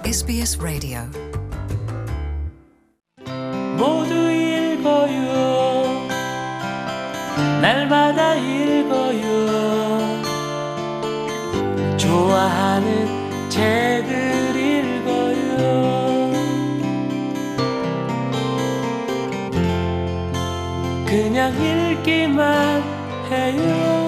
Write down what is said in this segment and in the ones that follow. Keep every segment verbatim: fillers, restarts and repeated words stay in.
에스비에스 라디오 모두 읽어요. 날마다 읽어요. 좋아하는 책을 읽어요. 그냥 읽기만 해요.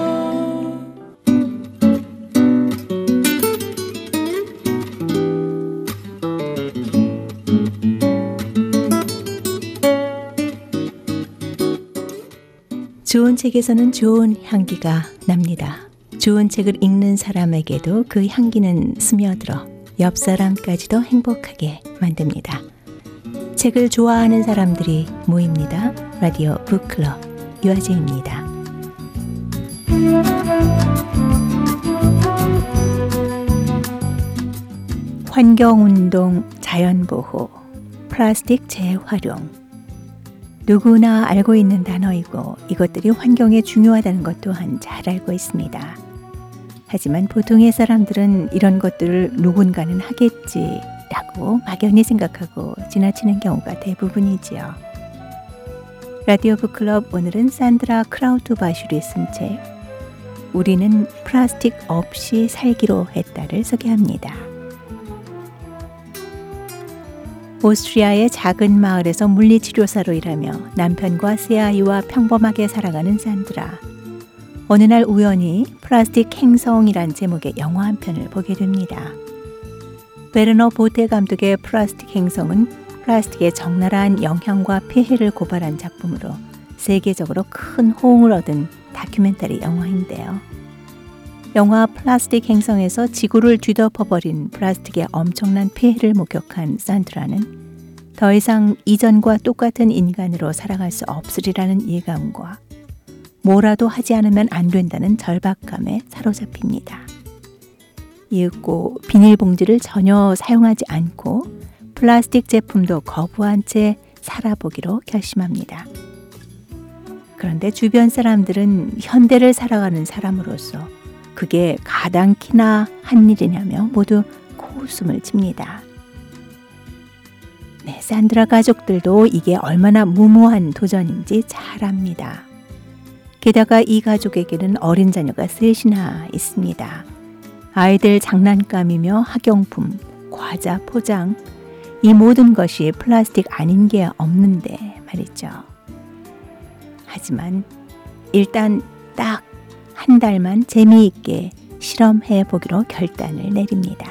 좋은 책에서는 좋은 향기가 납니다. 좋은 책을 읽는 사람에게도 그 향기는 스며들어 옆 사람까지도 행복하게 만듭니다. 책을 좋아하는 사람들이 모입니다. 라디오 북클럽 유아재입니다. 환경운동, 자연보호, 플라스틱 재활용. 누구나 알고 있는 단어이고 이것들이 환경에 중요하다는 것 또한 잘 알고 있습니다. 하지만 보통의 사람들은 이런 것들을 누군가는 하겠지라고 막연히 생각하고 지나치는 경우가 대부분이지요. 라디오 북클럽 오늘은 산드라 크라우트바슐이 쓴 책 우리는 플라스틱 없이 살기로 했다를 소개합니다. 오스트리아의 작은 마을에서 물리치료사로 일하며 남편과 세 아이와 평범하게 살아가는 산드라. 어느 날 우연히 플라스틱 행성이란 제목의 영화 한 편을 보게 됩니다. 베르너 보테 감독의 플라스틱 행성은 플라스틱의 적나라한 영향과 폐해를 고발한 작품으로 세계적으로 큰 호응을 얻은 다큐멘터리 영화인데요. 영화 플라스틱 행성에서 지구를 뒤덮어버린 플라스틱의 엄청난 폐해를 목격한 산드라는 더 이상 이전과 똑같은 인간으로 살아갈 수 없으리라는 예감과 뭐라도 하지 않으면 안 된다는 절박감에 사로잡힙니다. 이윽고 비닐봉지를 전혀 사용하지 않고 플라스틱 제품도 거부한 채 살아보기로 결심합니다. 그런데 주변 사람들은 현대를 살아가는 사람으로서 그게 가당키나 한 일이냐며 모두 코웃음을 칩니다. 네, 산드라 가족들도 이게 얼마나 무모한 도전인지 잘 압니다. 게다가 이 가족에게는 어린 자녀가 셋이나 있습니다. 아이들 장난감이며 학용품, 과자 포장, 이 모든 것이 플라스틱 아닌 게 없는데 말이죠. 하지만 일단 딱 한 달만 재미있게 실험해 보기로 결단을 내립니다.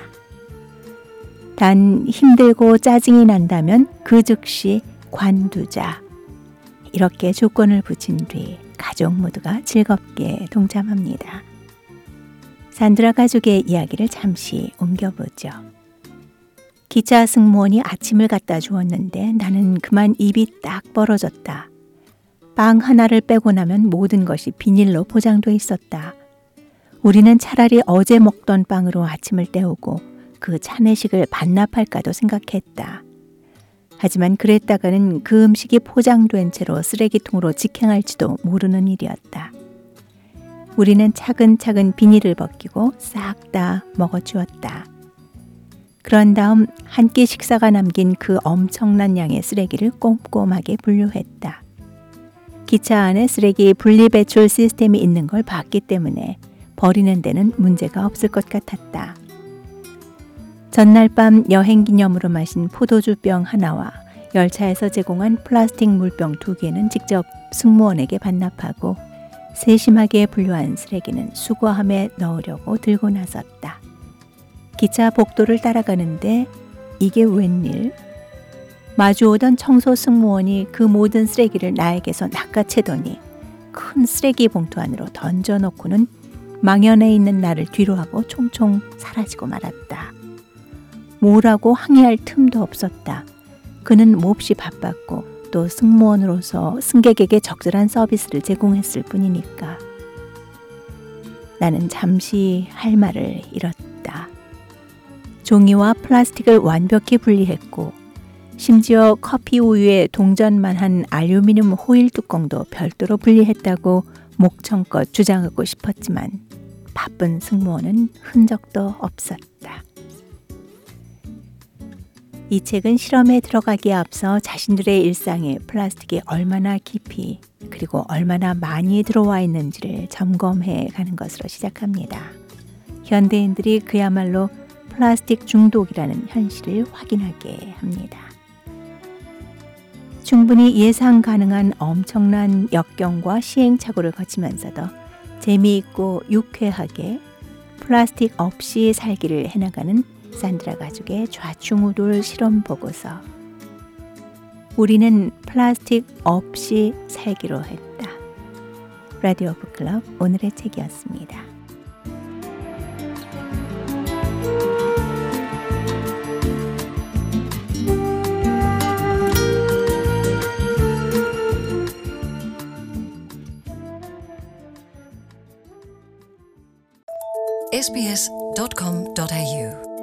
단 힘들고 짜증이 난다면 그 즉시 관두자. 이렇게 조건을 붙인 뒤 가족 모두가 즐겁게 동참합니다. 산드라 가족의 이야기를 잠시 옮겨보죠. 기차 승무원이 아침을 갖다 주었는데 나는 그만 입이 딱 벌어졌다. 빵 하나를 빼고 나면 모든 것이 비닐로 포장돼 있었다. 우리는 차라리 어제 먹던 빵으로 아침을 때우고 그 차내식을 반납할까도 생각했다. 하지만 그랬다가는 그 음식이 포장된 채로 쓰레기통으로 직행할지도 모르는 일이었다. 우리는 차근차근 비닐을 벗기고 싹 다 먹어주었다. 그런 다음 한 끼 식사가 남긴 그 엄청난 양의 쓰레기를 꼼꼼하게 분류했다. 기차 안에 쓰레기 분리배출 시스템이 있는 걸 봤기 때문에 버리는 데는 문제가 없을 것 같았다. 전날 밤 여행 기념으로 마신 포도주병 하나와 열차에서 제공한 플라스틱 물병 두 개는 직접 승무원에게 반납하고 세심하게 분류한 쓰레기는 수거함에 넣으려고 들고 나섰다. 기차 복도를 따라가는데 이게 웬일? 마주오던 청소 승무원이 그 모든 쓰레기를 나에게서 낚아채더니 큰 쓰레기 봉투 안으로 던져놓고는 망연해 있는 나를 뒤로하고 총총 사라지고 말았다. 뭐라고 항의할 틈도 없었다. 그는 몹시 바빴고 또 승무원으로서 승객에게 적절한 서비스를 제공했을 뿐이니까. 나는 잠시 할 말을 잃었다. 종이와 플라스틱을 완벽히 분리했고 심지어 커피 우유에 동전만한 알루미늄 호일 뚜껑도 별도로 분리했다고 목청껏 주장하고 싶었지만 바쁜 승무원은 흔적도 없었다. 이 책은 실험에 들어가기에 앞서 자신들의 일상에 플라스틱이 얼마나 깊이 그리고 얼마나 많이 들어와 있는지를 점검해 가는 것으로 시작합니다. 현대인들이 그야말로 플라스틱 중독이라는 현실을 확인하게 합니다. 충분히 예상 가능한 엄청난 역경과 시행착오를 거치면서도 재미있고 유쾌하게 플라스틱 없이 살기를 해나가는 산드라 가족의 좌충우돌 실험 보고서. 우리는 플라스틱 없이 살기로 했다. 라디오 북클럽 오늘의 책이었습니다. 에스비에스 닷 컴 닷 에이유